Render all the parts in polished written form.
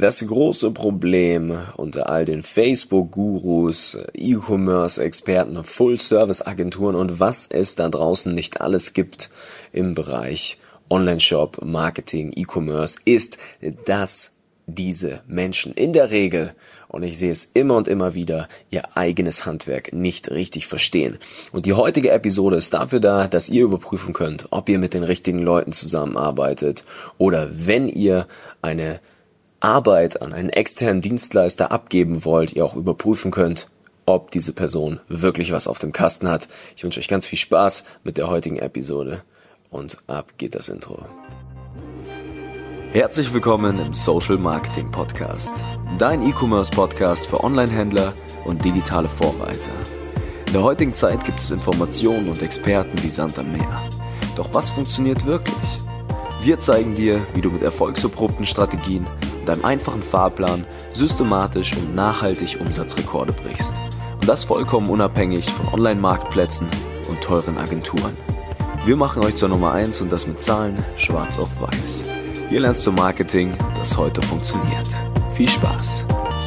Das große Problem unter all den Facebook-Gurus, E-Commerce-Experten, Full-Service-Agenturen und was es da draußen nicht alles gibt im Bereich Online-Shop, Marketing, E-Commerce, ist, dass diese Menschen in der Regel, und ich sehe es immer und immer wieder, ihr eigenes Handwerk nicht richtig verstehen. Und die heutige Episode ist dafür da, dass ihr überprüfen könnt, ob ihr mit den richtigen Leuten zusammenarbeitet oder wenn ihr eine Arbeit an einen externen Dienstleister abgeben wollt, ihr auch überprüfen könnt, ob diese Person wirklich was auf dem Kasten hat. Ich wünsche euch ganz viel Spaß mit der heutigen Episode und ab geht das Intro. Herzlich willkommen im Social Marketing Podcast, dein E-Commerce-Podcast für Online-Händler und digitale Vorreiter. In der heutigen Zeit gibt es Informationen und Experten wie Sand am Meer. Doch was funktioniert wirklich? Wir zeigen dir, wie du mit erfolgserprobten Strategien und einem einfachen Fahrplan systematisch und nachhaltig Umsatzrekorde brichst. Und das vollkommen unabhängig von Online-Marktplätzen und teuren Agenturen. Wir machen euch zur Nummer 1 und das mit Zahlen schwarz auf weiß. Hier lernst du Marketing, das heute funktioniert. Viel Spaß!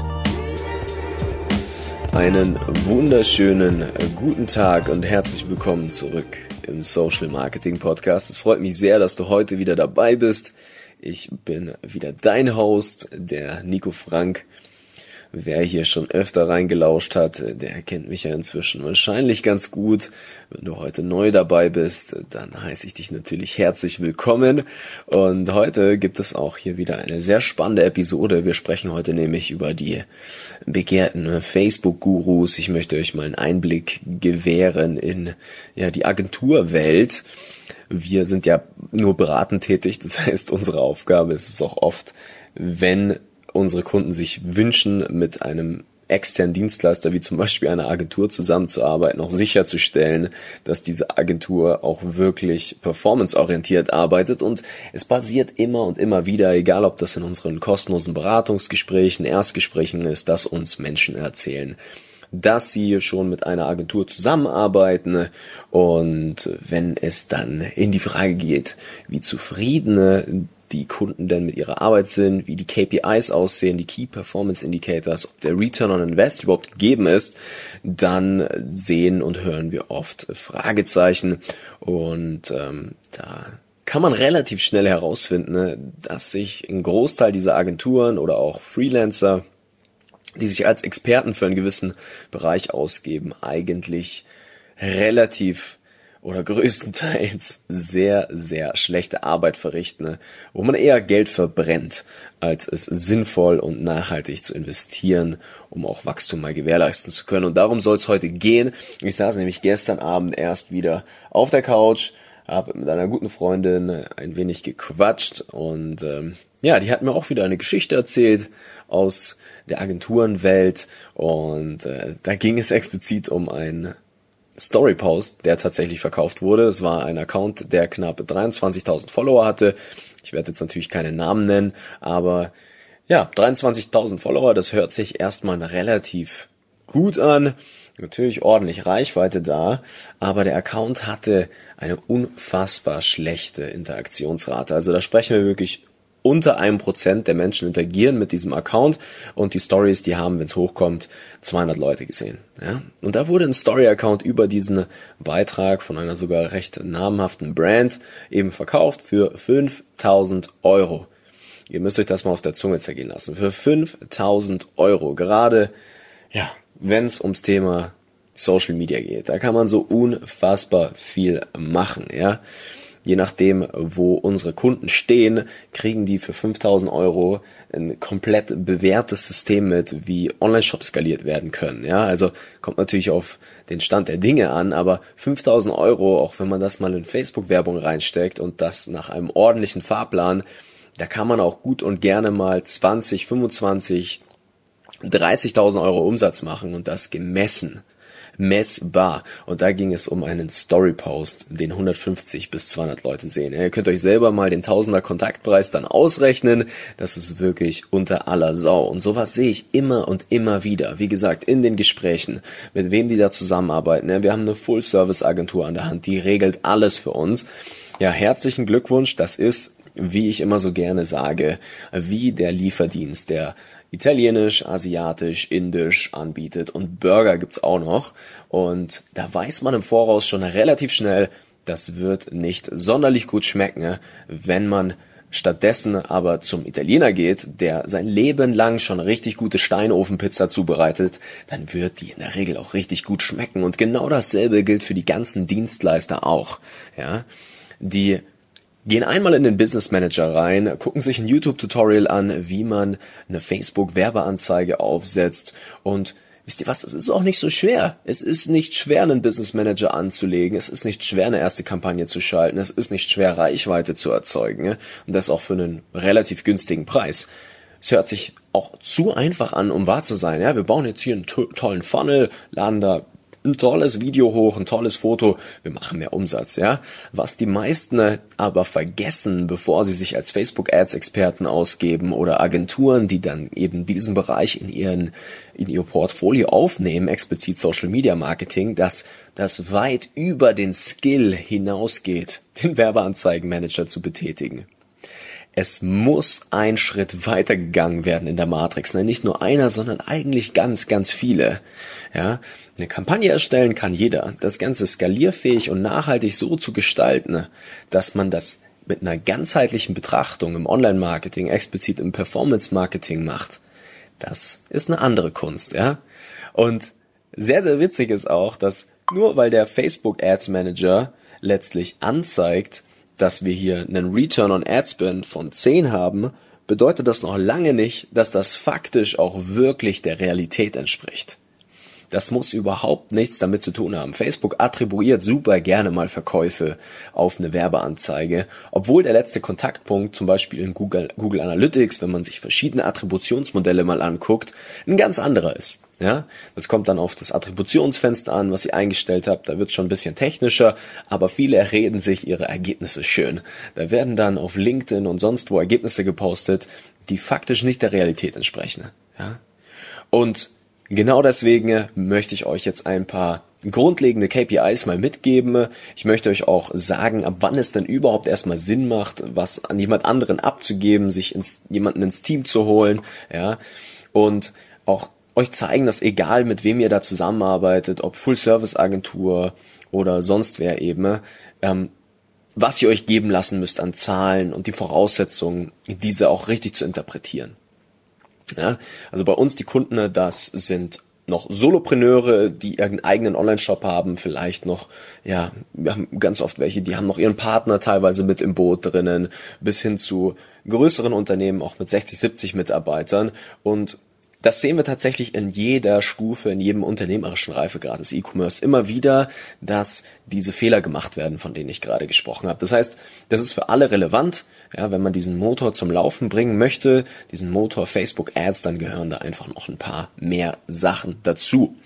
Einen wunderschönen guten Tag und herzlich willkommen zurück im Social Marketing Podcast. Es freut mich sehr, dass du heute wieder dabei bist. Ich bin wieder dein Host, der Nico Frank. Wer hier schon öfter reingelauscht hat, der kennt mich ja inzwischen wahrscheinlich ganz gut. Wenn du heute neu dabei bist, dann heiße ich dich natürlich herzlich willkommen. Und heute gibt es auch hier wieder eine sehr spannende Episode. Wir sprechen heute nämlich über die begehrten Facebook-Gurus. Ich möchte euch mal einen Einblick gewähren in die Agenturwelt. Wir sind ja nur beratend tätig, das heißt, unsere Aufgabe ist es auch oft, wenn unsere Kunden sich wünschen, mit einem externen Dienstleister wie zum Beispiel einer Agentur zusammenzuarbeiten, auch sicherzustellen, dass diese Agentur auch wirklich performanceorientiert arbeitet. Und es passiert immer und immer wieder, egal ob das in unseren kostenlosen Beratungsgesprächen, Erstgesprächen ist, dass uns Menschen erzählen, dass sie schon mit einer Agentur zusammenarbeiten, und wenn es dann in die Frage geht, wie zufrieden die Kunden denn mit ihrer Arbeit sind, wie die KPIs aussehen, die Key Performance Indicators, ob der Return on Invest überhaupt gegeben ist, dann sehen und hören wir oft Fragezeichen, und da kann man relativ schnell herausfinden, dass sich ein Großteil dieser Agenturen oder auch Freelancer, die sich als Experten für einen gewissen Bereich ausgeben, eigentlich relativ oder größtenteils sehr, sehr schlechte Arbeit verrichten, wo man eher Geld verbrennt, als es sinnvoll und nachhaltig zu investieren, um auch Wachstum mal gewährleisten zu können. Und darum soll es heute gehen. Ich saß nämlich gestern Abend erst wieder auf der Couch, habe mit einer guten Freundin ein wenig gequatscht und die hat mir auch wieder eine Geschichte erzählt aus der Agenturenwelt, und da ging es explizit um einen Storypost, der tatsächlich verkauft wurde. Es war ein Account, der knapp 23.000 Follower hatte. Ich werde jetzt natürlich keine Namen nennen, aber 23.000 Follower, das hört sich erstmal relativ gut an. Natürlich ordentlich Reichweite da, aber der Account hatte eine unfassbar schlechte Interaktionsrate. Also da sprechen wir wirklich unter 1% der Menschen interagieren mit diesem Account, und die Stories, die haben, wenn es hochkommt, 200 Leute gesehen. Ja? Und da wurde ein Story-Account über diesen Beitrag von einer sogar recht namhaften Brand eben verkauft für 5.000 Euro. Ihr müsst euch das mal auf der Zunge zergehen lassen. Für 5.000 Euro, gerade wenn es ums Thema Social Media geht, da kann man so unfassbar viel machen, ja. Je nachdem, wo unsere Kunden stehen, kriegen die für 5.000 Euro ein komplett bewährtes System mit, wie Online-Shops skaliert werden können. Ja, also kommt natürlich auf den Stand der Dinge an, aber 5.000 Euro, auch wenn man das mal in Facebook-Werbung reinsteckt und das nach einem ordentlichen Fahrplan, da kann man auch gut und gerne mal 20, 25, 30.000 Euro Umsatz machen, und das messbar. Und da ging es um einen Story-Post, den 150 bis 200 Leute sehen. Ihr könnt euch selber mal den Tausender Kontaktpreis dann ausrechnen. Das ist wirklich unter aller Sau. Und sowas sehe ich immer und immer wieder. Wie gesagt, in den Gesprächen, mit wem die da zusammenarbeiten. Wir haben eine Full-Service-Agentur an der Hand, die regelt alles für uns. Ja, herzlichen Glückwunsch. Das ist wie ich immer so gerne sage, wie der Lieferdienst, der italienisch, asiatisch, indisch anbietet und Burger gibt's auch noch. Und da weiß man im Voraus schon relativ schnell, das wird nicht sonderlich gut schmecken, wenn man stattdessen aber zum Italiener geht, der sein Leben lang schon richtig gute Steinofenpizza zubereitet, dann wird die in der Regel auch richtig gut schmecken. Und genau dasselbe gilt für die ganzen Dienstleister auch. Ja, die gehen einmal in den Business Manager rein, gucken sich ein YouTube-Tutorial an, wie man eine Facebook-Werbeanzeige aufsetzt und wisst ihr was, es ist auch nicht so schwer. Es ist nicht schwer, einen Business Manager anzulegen. Es ist nicht schwer, eine erste Kampagne zu schalten. Es ist nicht schwer, Reichweite zu erzeugen. Und das auch für einen relativ günstigen Preis. Es hört sich auch zu einfach an, um wahr zu sein. Ja, wir bauen jetzt hier einen tollen Funnel, laden da ein tolles Video hoch, ein tolles Foto, wir machen mehr Umsatz, ja. Was die meisten aber vergessen, bevor sie sich als Facebook-Ads-Experten ausgeben oder Agenturen, die dann eben diesen Bereich in ihr Portfolio aufnehmen, explizit Social Media Marketing, dass das weit über den Skill hinausgeht, den Werbeanzeigenmanager zu betätigen. Es muss ein Schritt weiter gegangen werden in der Matrix. Nicht nur einer, sondern eigentlich ganz, ganz viele. Ja, eine Kampagne erstellen kann jeder. Das Ganze skalierfähig und nachhaltig so zu gestalten, dass man das mit einer ganzheitlichen Betrachtung im Online-Marketing, explizit im Performance-Marketing macht. Das ist eine andere Kunst, ja. Und sehr, sehr witzig ist auch, dass nur weil der Facebook Ads Manager letztlich anzeigt, dass wir hier einen Return on Ad Spend von 10 haben, bedeutet das noch lange nicht, dass das faktisch auch wirklich der Realität entspricht. Das muss überhaupt nichts damit zu tun haben. Facebook attribuiert super gerne mal Verkäufe auf eine Werbeanzeige, obwohl der letzte Kontaktpunkt, zum Beispiel in Google Analytics, wenn man sich verschiedene Attributionsmodelle mal anguckt, ein ganz anderer ist. Ja, das kommt dann auf das Attributionsfenster an, was ihr eingestellt habt. Da wird es schon ein bisschen technischer, aber viele reden sich ihre Ergebnisse schön. Da werden dann auf LinkedIn und sonst wo Ergebnisse gepostet, die faktisch nicht der Realität entsprechen. Ja, und genau deswegen möchte ich euch jetzt ein paar grundlegende KPIs mal mitgeben. Ich möchte euch auch sagen, ab wann es denn überhaupt erstmal Sinn macht, was an jemand anderen abzugeben, sich jemanden ins Team zu holen, ja, und auch euch zeigen, dass egal mit wem ihr da zusammenarbeitet, ob Full-Service-Agentur oder sonst wer eben, was ihr euch geben lassen müsst an Zahlen und die Voraussetzungen, diese auch richtig zu interpretieren. Ja, also bei uns die Kunden, das sind noch Solopreneure, die ihren eigenen Online-Shop haben, vielleicht noch, ja, wir haben ganz oft welche, die haben noch ihren Partner teilweise mit im Boot drinnen, bis hin zu größeren Unternehmen, auch mit 60, 70 Mitarbeitern, und das sehen wir tatsächlich in jeder Stufe, in jedem unternehmerischen Reifegrad des E-Commerce immer wieder, dass diese Fehler gemacht werden, von denen ich gerade gesprochen habe. Das heißt, das ist für alle relevant. Ja, wenn man diesen Motor zum Laufen bringen möchte, diesen Motor Facebook Ads, dann gehören da einfach noch ein paar mehr Sachen dazu.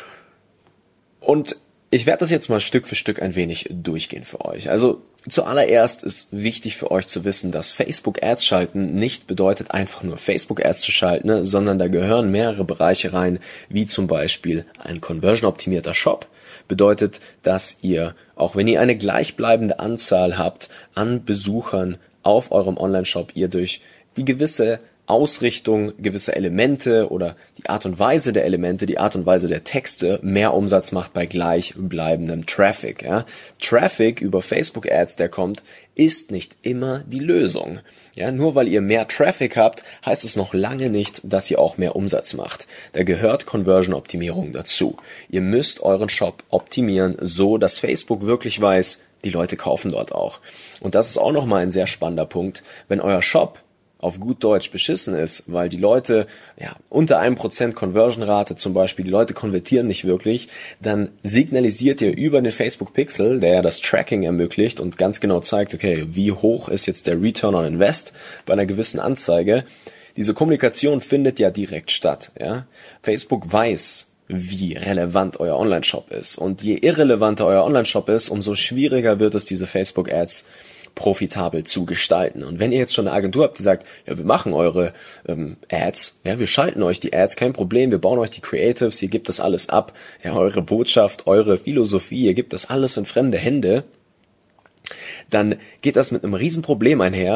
Und ich werde das jetzt mal Stück für Stück ein wenig durchgehen für euch. Also zuallererst ist wichtig für euch zu wissen, dass Facebook Ads schalten nicht bedeutet, einfach nur Facebook Ads zu schalten, sondern da gehören mehrere Bereiche rein, wie zum Beispiel ein conversion-optimierter Shop. Bedeutet, dass ihr, auch wenn ihr eine gleichbleibende Anzahl habt an Besuchern auf eurem Online-Shop, ihr durch die gewisse Ausrichtung, gewisse Elemente oder die Art und Weise der Elemente, die Art und Weise der Texte mehr Umsatz macht bei gleichbleibendem Traffic. Ja. Traffic über Facebook Ads, der kommt, ist nicht immer die Lösung. Ja, nur weil ihr mehr Traffic habt, heißt es noch lange nicht, dass ihr auch mehr Umsatz macht. Da gehört Conversion-Optimierung dazu. Ihr müsst euren Shop optimieren, so dass Facebook wirklich weiß, die Leute kaufen dort auch. Und das ist auch nochmal ein sehr spannender Punkt. Wenn euer Shop auf gut Deutsch beschissen ist, weil die Leute, unter 1% Conversion-Rate zum Beispiel, die Leute konvertieren nicht wirklich, dann signalisiert ihr über den Facebook Pixel, der ja das Tracking ermöglicht und ganz genau zeigt, okay, wie hoch ist jetzt der Return on Invest bei einer gewissen Anzeige. Diese Kommunikation findet ja direkt statt. Ja? Facebook weiß, wie relevant euer Online-Shop ist. Und je irrelevanter euer Online-Shop ist, umso schwieriger wird es, diese Facebook-Ads profitabel zu gestalten. Und wenn ihr jetzt schon eine Agentur habt, die sagt, ja, wir machen eure Ads, ja, wir schalten euch die Ads, kein Problem, wir bauen euch die Creatives, ihr gebt das alles ab, ja, eure Botschaft, eure Philosophie, ihr gebt das alles in fremde Hände, dann geht das mit einem Riesenproblem einher,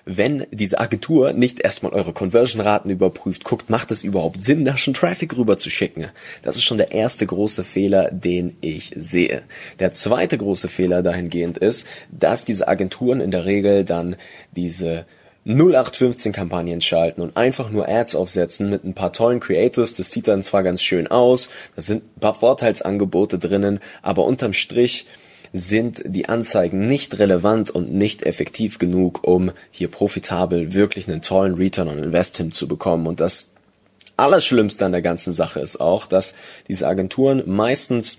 wenn diese Agentur nicht erstmal eure Conversion-Raten überprüft, guckt, macht es überhaupt Sinn, da schon Traffic rüber zu schicken? Das ist schon der erste große Fehler, den ich sehe. Der zweite große Fehler dahingehend ist, dass diese Agenturen in der Regel dann diese 0815-Kampagnen schalten und einfach nur Ads aufsetzen mit ein paar tollen Creatives. Das sieht dann zwar ganz schön aus, da sind ein paar Vorteilsangebote drinnen, aber unterm Strich sind die Anzeigen nicht relevant und nicht effektiv genug, um hier profitabel wirklich einen tollen Return on Invest hinzubekommen. Und das Allerschlimmste an der ganzen Sache ist auch, dass diese Agenturen meistens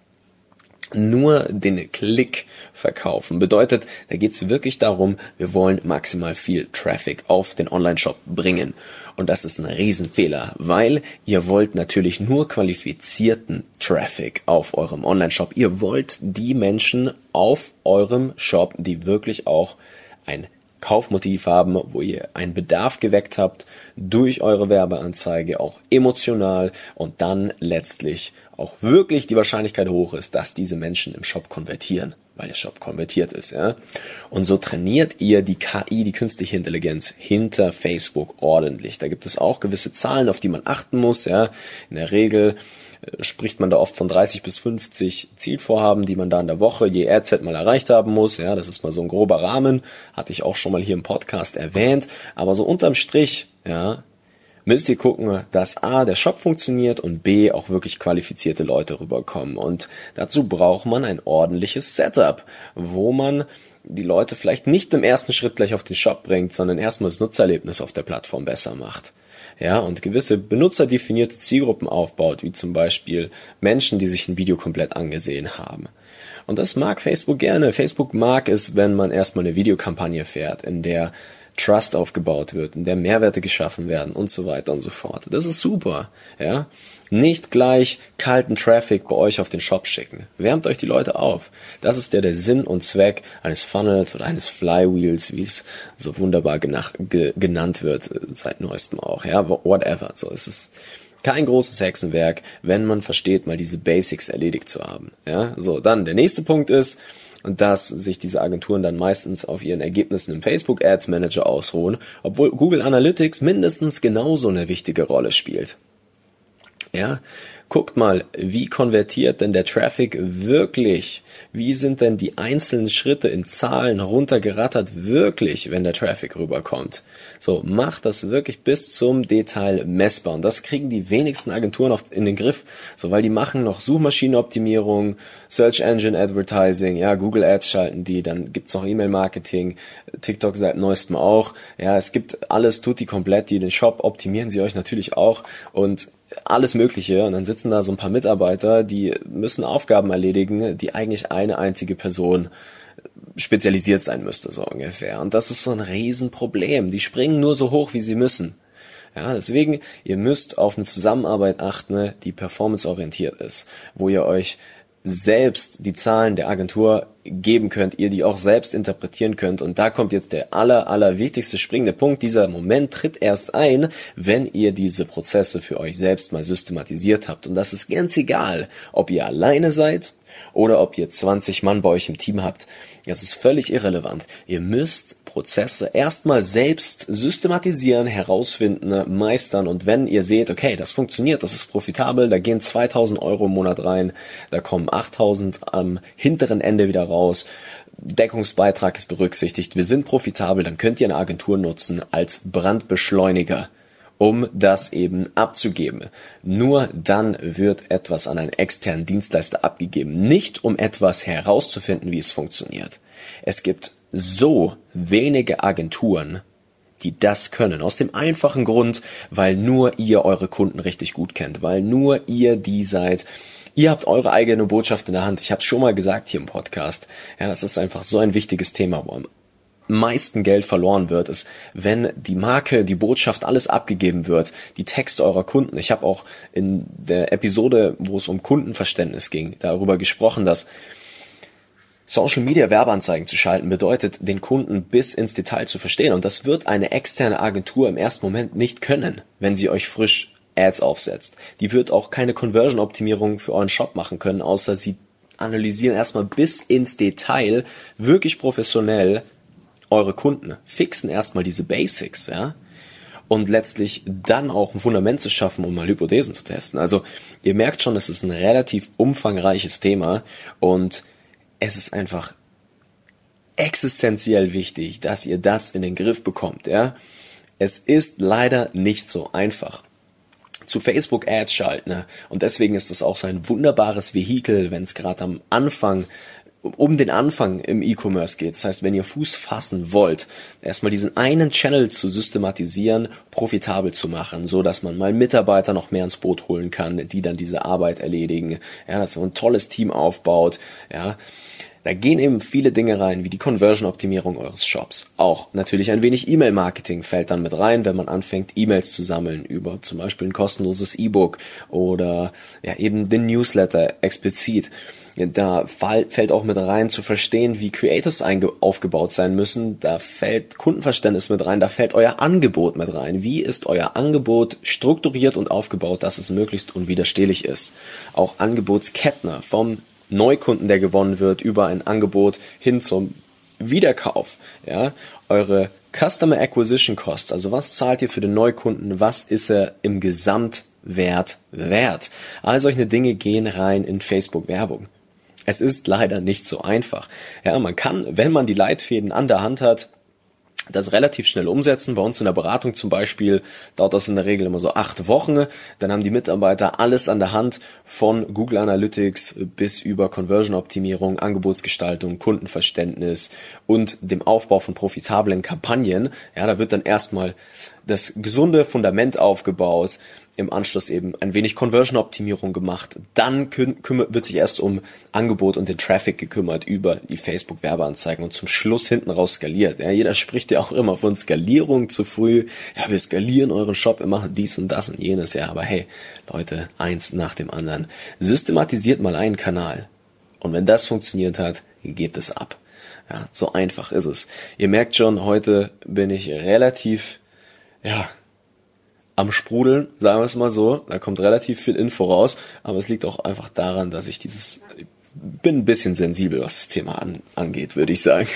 nur den Klick verkaufen. Bedeutet, da geht es wirklich darum, wir wollen maximal viel Traffic auf den Online-Shop bringen. Und das ist ein Riesenfehler, weil ihr wollt natürlich nur qualifizierten Traffic auf eurem Online-Shop. Ihr wollt die Menschen auf eurem Shop, die wirklich auch ein Kaufmotiv haben, wo ihr einen Bedarf geweckt habt durch eure Werbeanzeige, auch emotional, und dann letztlich auch wirklich die Wahrscheinlichkeit hoch ist, dass diese Menschen im Shop konvertieren, weil der Shop konvertiert ist, ja. Und so trainiert ihr die KI, die künstliche Intelligenz, hinter Facebook ordentlich. Da gibt es auch gewisse Zahlen, auf die man achten muss, ja. In der Regel spricht man da oft von 30 bis 50 Zielvorhaben, die man da in der Woche je AdSet mal erreicht haben muss. Ja, das ist mal so ein grober Rahmen, hatte ich auch schon mal hier im Podcast erwähnt. Aber so unterm Strich, ja, müsst ihr gucken, dass A, der Shop funktioniert und B, auch wirklich qualifizierte Leute rüberkommen. Und dazu braucht man ein ordentliches Setup, wo man die Leute vielleicht nicht im ersten Schritt gleich auf den Shop bringt, sondern erstmal das Nutzererlebnis auf der Plattform besser macht. Ja, und gewisse benutzerdefinierte Zielgruppen aufbaut, wie zum Beispiel Menschen, die sich ein Video komplett angesehen haben. Und das mag Facebook gerne. Facebook mag es, wenn man erstmal eine Videokampagne fährt, in der Trust aufgebaut wird, in der Mehrwerte geschaffen werden und so weiter und so fort. Das ist super, ja. Nicht gleich kalten Traffic bei euch auf den Shop schicken. Wärmt euch die Leute auf. Das ist der Sinn und Zweck eines Funnels oder eines Flywheels, wie es so wunderbar genannt wird, seit neuestem auch, ja, whatever. So, es ist kein großes Hexenwerk, wenn man versteht, mal diese Basics erledigt zu haben, ja. So, dann der nächste Punkt ist, dass sich diese Agenturen dann meistens auf ihren Ergebnissen im Facebook Ads Manager ausruhen, obwohl Google Analytics mindestens genauso eine wichtige Rolle spielt. Ja, guckt mal, wie konvertiert denn der Traffic wirklich? Wie sind denn die einzelnen Schritte in Zahlen runtergerattert wirklich, wenn der Traffic rüberkommt? So, macht das wirklich bis zum Detail messbar. Und das kriegen die wenigsten Agenturen oft in den Griff. So, weil die machen noch Suchmaschinenoptimierung, Search Engine Advertising, ja, Google Ads schalten die, dann gibt's noch E-Mail-Marketing, TikTok seit neuestem auch. Ja, es gibt alles tutti komplett, die den Shop optimieren sie euch natürlich auch und alles Mögliche, und dann sitzen da so ein paar Mitarbeiter, die müssen Aufgaben erledigen, die eigentlich eine einzige Person spezialisiert sein müsste, so ungefähr. Und das ist so ein Riesenproblem. Die springen nur so hoch, wie sie müssen. Ja, deswegen, ihr müsst auf eine Zusammenarbeit achten, die performanceorientiert ist, wo ihr euch selbst die Zahlen der Agentur geben könnt, ihr die auch selbst interpretieren könnt. Und da kommt jetzt der allerwichtigste springende Punkt. Dieser Moment tritt erst ein, wenn ihr diese Prozesse für euch selbst mal systematisiert habt. Und das ist ganz egal, ob ihr alleine seid oder ob ihr 20 Mann bei euch im Team habt. Das ist völlig irrelevant. Ihr müsst Prozesse erstmal selbst systematisieren, herausfinden, meistern, und wenn ihr seht, okay, das funktioniert, das ist profitabel, da gehen 2.000 Euro im Monat rein, da kommen 8.000 am hinteren Ende wieder raus, Deckungsbeitrag ist berücksichtigt, wir sind profitabel, dann könnt ihr eine Agentur nutzen als Brandbeschleuniger, um das eben abzugeben. Nur dann wird etwas an einen externen Dienstleister abgegeben, nicht um etwas herauszufinden, wie es funktioniert. Es gibt so wenige Agenturen, die das können. Aus dem einfachen Grund, weil nur ihr eure Kunden richtig gut kennt, weil nur ihr die seid. Ihr habt eure eigene Botschaft in der Hand. Ich habe es schon mal gesagt hier im Podcast. Ja, das ist einfach so ein wichtiges Thema, wo am meisten Geld verloren wird, ist, wenn die Marke, die Botschaft, alles abgegeben wird, die Texte eurer Kunden. Ich habe auch in der Episode, wo es um Kundenverständnis ging, darüber gesprochen, dass Social Media Werbeanzeigen zu schalten bedeutet, den Kunden bis ins Detail zu verstehen. Und das wird eine externe Agentur im ersten Moment nicht können, wenn sie euch frisch Ads aufsetzt. Die wird auch keine Conversion-Optimierung für euren Shop machen können, außer sie analysieren erstmal bis ins Detail, wirklich professionell, eure Kunden, fixen erstmal diese Basics, ja, und letztlich dann auch ein Fundament zu schaffen, um mal Hypothesen zu testen. Also ihr merkt schon, es ist ein relativ umfangreiches Thema und es ist einfach existenziell wichtig, dass ihr das in den Griff bekommt, ja. Es ist leider nicht so einfach. Zu Facebook Ads schalten, ne? Und deswegen ist es auch so ein wunderbares Vehikel, wenn es gerade am Anfang um den Anfang im E-Commerce geht. Das heißt, wenn ihr Fuß fassen wollt, erstmal diesen einen Channel zu systematisieren, profitabel zu machen, so dass man mal Mitarbeiter noch mehr ins Boot holen kann, die dann diese Arbeit erledigen, ja, dass man ein tolles Team aufbaut, ja. Da gehen eben viele Dinge rein, wie die Conversion-Optimierung eures Shops. Auch natürlich ein wenig E-Mail-Marketing fällt dann mit rein, wenn man anfängt, E-Mails zu sammeln über zum Beispiel ein kostenloses E-Book oder ja eben den Newsletter explizit. Da fällt auch mit rein zu verstehen, wie Creatives aufgebaut sein müssen. Da fällt Kundenverständnis mit rein, da fällt euer Angebot mit rein. Wie ist euer Angebot strukturiert und aufgebaut, dass es möglichst unwiderstehlich ist? Auch Angebotsketten vom Neukunden, der gewonnen wird, über ein Angebot hin zum Wiederkauf. Ja, eure Customer Acquisition Costs, also was zahlt ihr für den Neukunden, was ist er im Gesamtwert wert? All solche Dinge gehen rein in Facebook-Werbung. Es ist leider nicht so einfach. Ja, man kann, wenn man die Leitfäden an der Hand hat, das relativ schnell umsetzen. Bei uns in der Beratung zum Beispiel dauert das in der Regel immer so 8 Wochen. Dann haben die Mitarbeiter alles an der Hand, von Google Analytics bis über Conversion-Optimierung, Angebotsgestaltung, Kundenverständnis und dem Aufbau von profitablen Kampagnen. Ja, da wird dann erstmal das gesunde Fundament aufgebaut, im Anschluss eben ein wenig Conversion-Optimierung gemacht. Dann wird sich erst um Angebot und den Traffic gekümmert über die Facebook-Werbeanzeigen und zum Schluss hinten raus skaliert. Ja, jeder spricht ja auch immer von Skalierung zu früh. Ja, wir skalieren euren Shop, wir machen dies und das und jenes. Ja, aber hey, Leute, eins nach dem anderen. Systematisiert mal einen Kanal. Und wenn das funktioniert hat, gebt es ab. Ja, so einfach ist es. Ihr merkt schon, heute bin ich relativ, am Sprudeln, sagen wir es mal so. Da kommt relativ viel Info raus, aber es liegt auch einfach daran, dass ich bin ein bisschen sensibel, was das Thema angeht, würde ich sagen.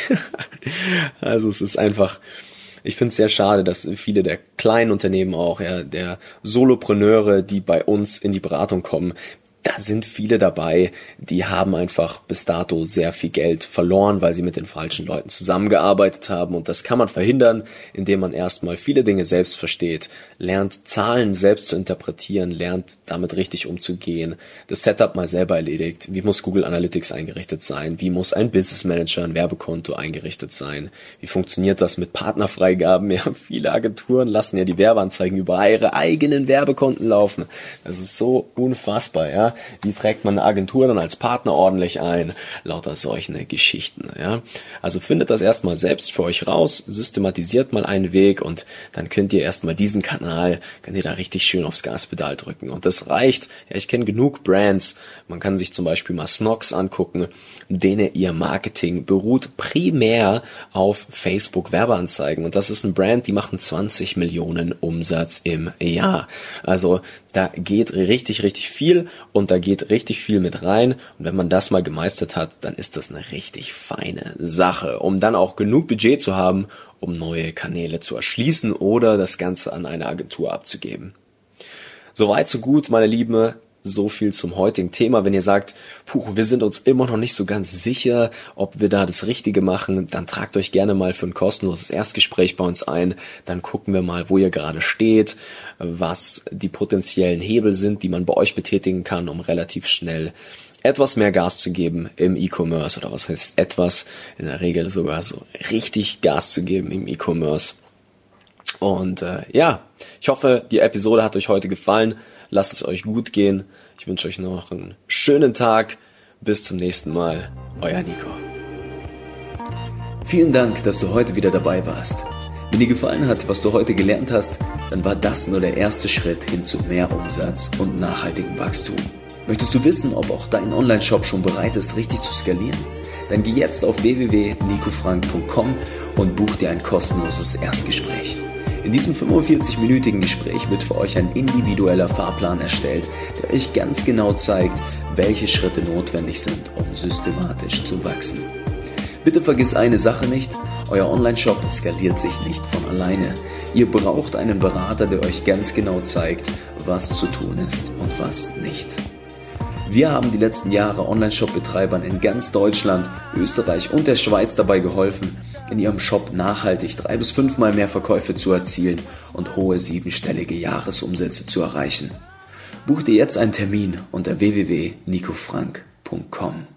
Also es ist einfach, ich finde es sehr schade, dass viele der kleinen Unternehmen auch, ja, der Solopreneure, die bei uns in die Beratung kommen, da sind viele dabei, die haben einfach bis dato sehr viel Geld verloren, weil sie mit den falschen Leuten zusammengearbeitet haben. Und das kann man verhindern, indem man erstmal viele Dinge selbst versteht, lernt Zahlen selbst zu interpretieren, lernt damit richtig umzugehen, das Setup mal selber erledigt. Wie muss Google Analytics eingerichtet sein? Wie muss ein Business Manager, ein Werbekonto eingerichtet sein? Wie funktioniert das mit Partnerfreigaben? Ja, viele Agenturen lassen ja die Werbeanzeigen über ihre eigenen Werbekonten laufen. Das ist so unfassbar, ja. Wie trägt man eine Agentur dann als Partner ordentlich ein? Lauter solche Geschichten, ja. Also findet das erstmal selbst für euch raus, systematisiert mal einen Weg und dann könnt ihr erstmal könnt ihr da richtig schön aufs Gaspedal drücken. Und das reicht. Ja, ich kenne genug Brands. Man kann sich zum Beispiel mal Snox angucken, denen ihr Marketing beruht primär auf Facebook Werbeanzeigen. Und das ist ein Brand, die machen 20 Millionen Umsatz im Jahr. Also da geht richtig, richtig viel und da geht richtig viel mit rein. Und wenn man das mal gemeistert hat, dann ist das eine richtig feine Sache, um dann auch genug Budget zu haben, um neue Kanäle zu erschließen oder das Ganze an eine Agentur abzugeben. Soweit, so gut, meine Lieben. So viel zum heutigen Thema. Wenn ihr sagt, wir sind uns immer noch nicht so ganz sicher, ob wir da das Richtige machen, dann tragt euch gerne mal für ein kostenloses Erstgespräch bei uns ein. Dann gucken wir mal, wo ihr gerade steht, was die potenziellen Hebel sind, die man bei euch betätigen kann, um relativ schnell etwas mehr Gas zu geben im E-Commerce, oder was heißt etwas, in der Regel sogar so richtig Gas zu geben im E-Commerce. Und ich hoffe, die Episode hat euch heute gefallen. Lasst es euch gut gehen. Ich wünsche euch noch einen schönen Tag. Bis zum nächsten Mal. Euer Nico. Vielen Dank, dass du heute wieder dabei warst. Wenn dir gefallen hat, was du heute gelernt hast, dann war das nur der erste Schritt hin zu mehr Umsatz und nachhaltigem Wachstum. Möchtest du wissen, ob auch dein Online-Shop schon bereit ist, richtig zu skalieren? Dann geh jetzt auf www.nicofrank.com und buch dir ein kostenloses Erstgespräch. In diesem 45-minütigen Gespräch wird für euch ein individueller Fahrplan erstellt, der euch ganz genau zeigt, welche Schritte notwendig sind, um systematisch zu wachsen. Bitte vergiss eine Sache nicht: Euer Online-Shop skaliert sich nicht von alleine. Ihr braucht einen Berater, der euch ganz genau zeigt, was zu tun ist und was nicht. Wir haben die letzten Jahre Online-Shop-Betreibern in ganz Deutschland, Österreich und der Schweiz dabei geholfen, in ihrem Shop nachhaltig 3 bis 5 Mal mehr Verkäufe zu erzielen und hohe 7-stellige Jahresumsätze zu erreichen. Buch dir jetzt einen Termin unter www.nicofrank.com.